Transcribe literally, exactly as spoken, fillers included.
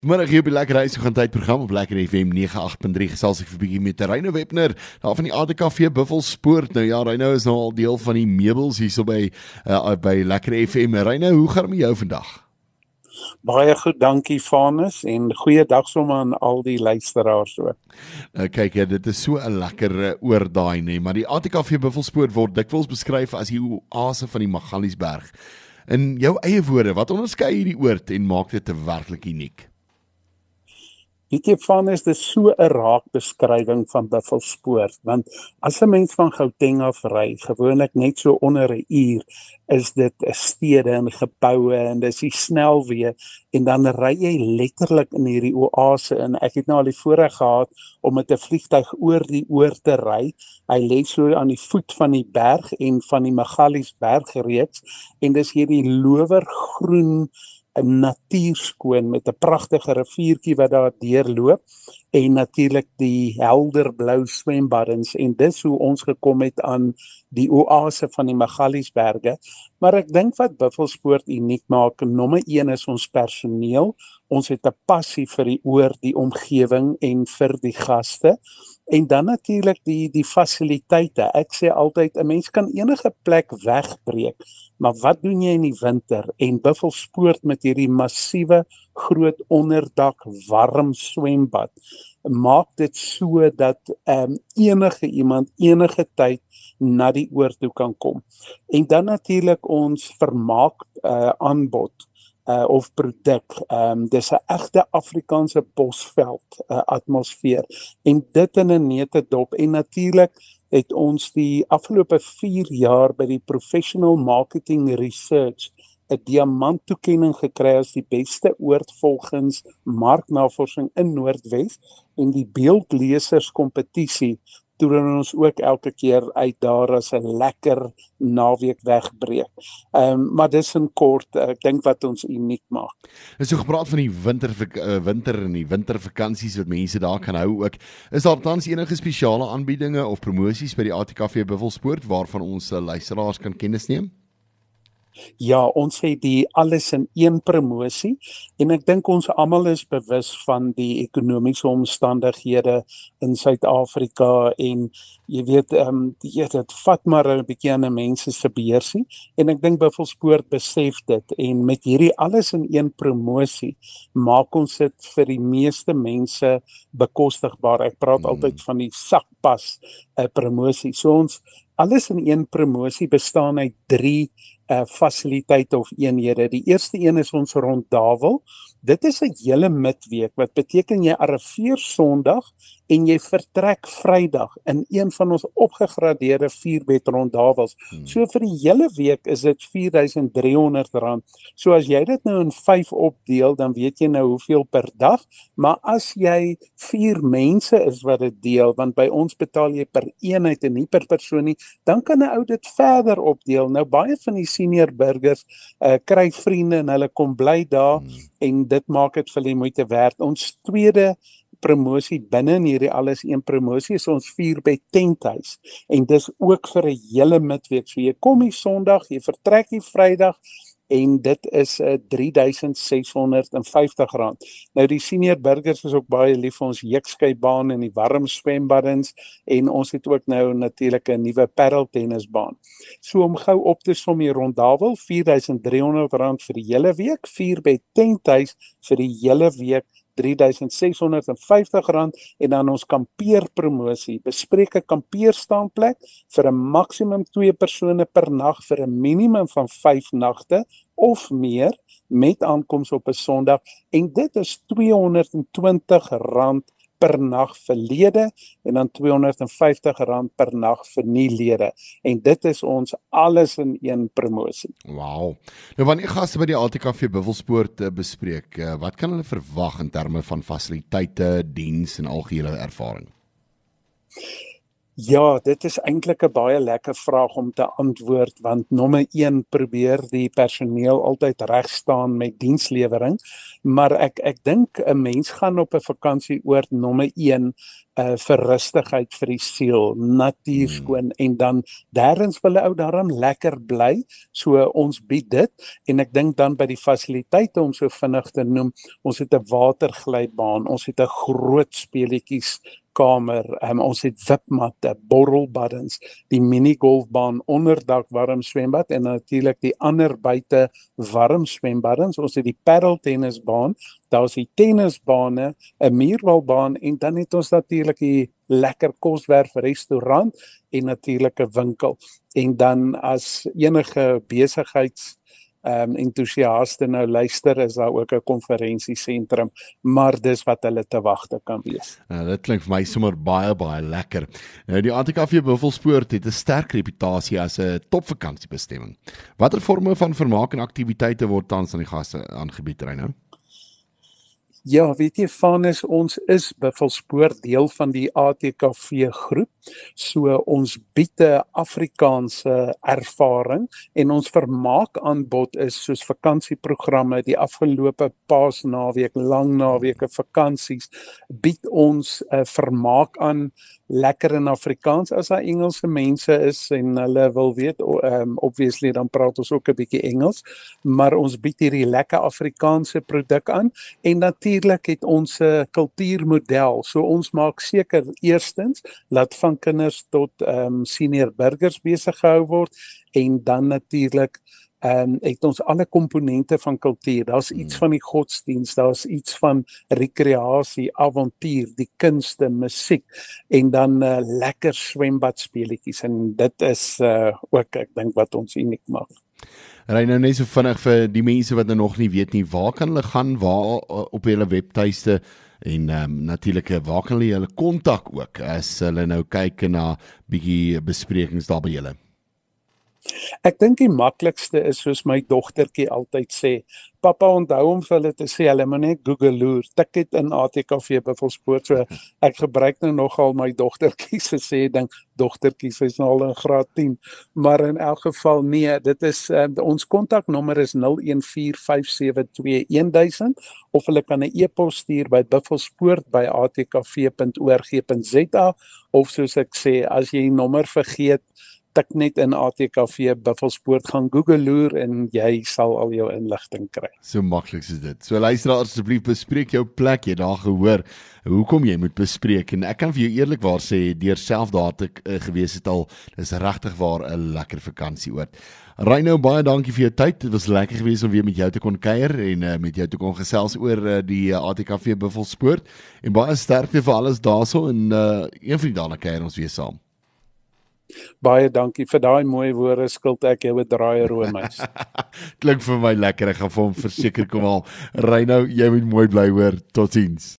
Vanmiddag hier op die Lekker Huis, gaan tydprogram op Lekker F M nege agt punt drie gesels ek vir 'n bietjie met Reino Webner, daar van die A T K V Buffelspoort. Nou ja, Reino is nou al deel van die meubels hierso by uh, by Lekker F M. Reino, hoe gaan dit met jou vandag? Baie goed, dankie Vanus, en goeiedag sommer aan al die luisteraars ook. Uh, kyk, ja, dit is so 'n lekker uh, oordaai, nee, maar die A T K V Buffelspoort word dikwels beskryf as die oase van die Magaliesberg. In jou eie woorde, wat onderskei hierdie oord en maak dit te werklik uniek? Weet jy, Vanus, dit is so 'n raak beskrywing van Buffelspoort, want as 'n mens van Gauteng af ry, gewoonlik net so onder 'n uur, is dit 'n stede en geboue en dis die snelweë, en dan ry jy letterlik in hierdie oase in. Ek het nou al die voorreg gehad om met 'n vliegtuig oor die oor te ry. Hy lê so aan die voet van die berg en van die Magaliesberg reeds, en dis hierdie lowergroen 'n natuurskoon met 'n pragtige riviertjie wat daar deurloop, en natuurlik die helderblou swembaddens, en dis hoe ons gekom het aan die oase van die Magaliesberge. Maar ek dink wat Buffelspoort uniek maak, nommer een is ons personeel. Ons het 'n passie vir die oord, die omgewing en vir die gaste. En dan natuurlik die die fasiliteite. Ek sê altyd 'n mens kan enige plek wegbreek, maar wat doen jy in die winter? En Buffelspoort met hierdie massiewe groot onderdak warm swembad maak dit so dat um, enige iemand enige tyd na die oord toe kan kom. En dan natuurlik ons vermaak uh, aanbod uh, of produk. Um, dis 'n egte Afrikaanse bosveld uh, atmosfeer, en dit in 'n neutedop. En natuurlik het ons die afgelope vier jaar by die Professional Marketing Research 'n diamanttoekenning gekry as die beste oord volgens marknavorsing in Noordwes, en die beeldleserskompetisie toon ons ook elke keer uit daar as 'n lekker naweek wegbreek. Um, maar dis in kort, ek dink wat ons uniek maak. Is so gepraat van die winter, uh, winter en die wintervakansies wat mense daar kan hou ook. Is daar tans enige spesiale aanbiedinge of promosies by die A T K V Buffelspoort waarvan ons uh, luisteraars kan kennis neem? Ja, ons het die alles in een promosie, en ek dink ons almal is bewus van die ekonomiese omstandighede in Suid-Afrika, en jy weet, um, jy, dit vat maar 'n bietjie aan 'n mense se beursie, en ek dink Buffelspoort besef dit, en met hierdie alles in een promosie maak ons dit vir die meeste mense bekostigbaar. Ek praat hmm. altyd van die sakpas uh, promosie. So ons alles in een promosie bestaan uit drie uh, fasiliteite of eenhede. Die eerste een is ons Rondawel. Dit is 'n hele midweek, wat beteken jy arriveer Sondag en jy vertrek Vrydag in een van ons opgegradeerde vierbed rondawels. Hmm. So vir die hele week is dit vier duisend drie honderd rand. So as jy dit nou in vyf opdeel, dan weet jy nou hoeveel per dag, maar as jy vier mense is wat dit deel, want by ons betaal jy per eenheid en nie per persoon nie, dan kan 'n ou dit verder opdeel. Nou baie van die senior burgers uh, kry vriende en hulle kom bly daar, hmm. en dit maak dit vir die moeite werd. Ons tweede promosie binne in hierdie alles een promosie is ons vierbed tenthuis, en dis ook vir 'n hele midweek. So jy kom hier Sondag, jy vertrek hier Vrydag, en dit is uh, drie duisend ses honderd vyftig rand. Nou die senior burgers is ook baie lief vir ons jeukskeibaan en die warm swembaddens, en ons het ook nou natuurlik 'n nuwe paddeltennisbaan. So om gou op te som, hier Rondawel vier duisend drie honderd rand vir die hele week, vierbed tenthuis vir die hele week drie duisend ses honderd vyftig rand, en dan ons kampeerpromosie, bespreek 'n kampeerstaanplek vir 'n maksimum twee persone per nag vir 'n minimum van vyf nagte of meer met aankoms op 'n Sondag, en dit is twee honderd twintig rand per nag vir lede, en dan twee honderd vyftig rand per nag vir nie lede. En dit is ons alles in een promosie. Wow. Nou wanneer gaste by die A T K V Buffelspoort uh, bespreek, uh, wat kan hulle verwag in terme van fasiliteite, diens en algehele ervaring? Ja, dit is eintlik 'n baie lekker vraag om te antwoord want nommer een probeer die personeel altyd reg staan met dienslewering, maar ek ek dink 'n mens gaan op 'n vakansieoord nommer een uh vir rustigheid vir die siel, natuur Hmm. skoon en dan derdens wil 'n ou daarom lekker bly. So ons bied dit en ek dink dan by die fasiliteite om so vinnig te noem, ons het 'n waterglybaan, ons het 'n groot speletjies kamer, um, ons het wipmatte, borrelbaddens, die minigolfbaan, onderdak warm swembad en natuurlik die ander buite warm swembaddens. Ons het die paddeltennisbaan, daar's die tennisbane, 'n muurbaalbaan en dan het ons natuurlik die lekker koswerf restaurant en natuurlik 'n winkel. En dan as enige besigheids um entoesiaste nou luister, is daar ook 'n konferensiesentrum, maar dis wat hulle te wagte kan wees. Nou, dit klink vir my sommer baie baie lekker. Nou die A T K V Buffelspoort het 'n sterk reputasie as 'n topvakansiebestemming. Watter forme van vermaak en aktiwiteite word tans aan die gaste aangebied, Reino? Ja, weet jy Vanus, ons is Buffelspoort deel van die A T K V groep. So ons bied 'n Afrikaanse ervaring en ons vermaakaanbod is soos vakansieprogramme, die afgelope Paasnaweek, lang naweke, vakansies, bied ons 'n uh, vermaak aan lekker in Afrikaans as daar Engelse mense is en hulle wil weet, um, obviously dan praat ons ook 'n bietjie Engels, maar ons bied hierdie lekker Afrikaanse produk aan en natuurlik het ons 'n kultuurmodel. So ons maak seker eerstens laat van kinders tot um, senior burgers besig gehou word en dan natuurlik en het ons alle komponente van kultuur. Daar's iets van die godsdiens, daar's iets van rekreasie, avontuur, die kunste, musiek en dan uh, lekker swembadspeletjies en dit is uh, ook ek dink wat ons uniek maak. Ry nou net so vinnig vir die mense wat nou nog nie weet nie, waar kan hulle gaan, waar op hulle webtuiste en um, natuurlik waar kan hulle hulle kontak ook as hulle nou kyk na bietjie besprekings daar by julle? Ek dink die maklikste is soos my dogtertjie altyd sê, pappa onthou om vir hulle te sê, hulle moet net Google loer, tik dit in A T K V Buffelspoort, so ek gebruik nou nogal my dogtertjie se sê ding, dogtertjie, sy is nou al in graad tien, maar in elk geval nee, dit is, uh, ons kontaknommer is nul een vier vyf sewe twee een duisend, of hulle kan 'n e-pos stuur by buffelspoort by a t k v punt org punt z a, of soos ek sê, as jy die nommer vergeet, tik net in A T K V Buffelspoort, gaan Google loer en jy sal al jou inligting kry. So maklik is dit. So luister asseblief, bespreek jou plek, jy daar gehoor hoekom jy moet bespreek en ek kan vir jou eerlikwaar sê, deur self daar te uh, gewees het al, dis regtig waar 'n lekker vakansieoord. Reino, baie dankie vir jou tyd. Dit was lekker geweest om weer met jou te kon kuier en uh, met jou te kon gesels oor uh, die uh, A T K V Buffelspoort en baie sterkte vir alles daarso en uh, een van die dae kuier ons weer saam. Baie dankie vir daai mooi woorde, skuld ek jou 'n draai roomys. Klink vir my lekker, ek gaan vir hom verseker kom al. Reino, jy moet mooi bly hoor. Totsiens.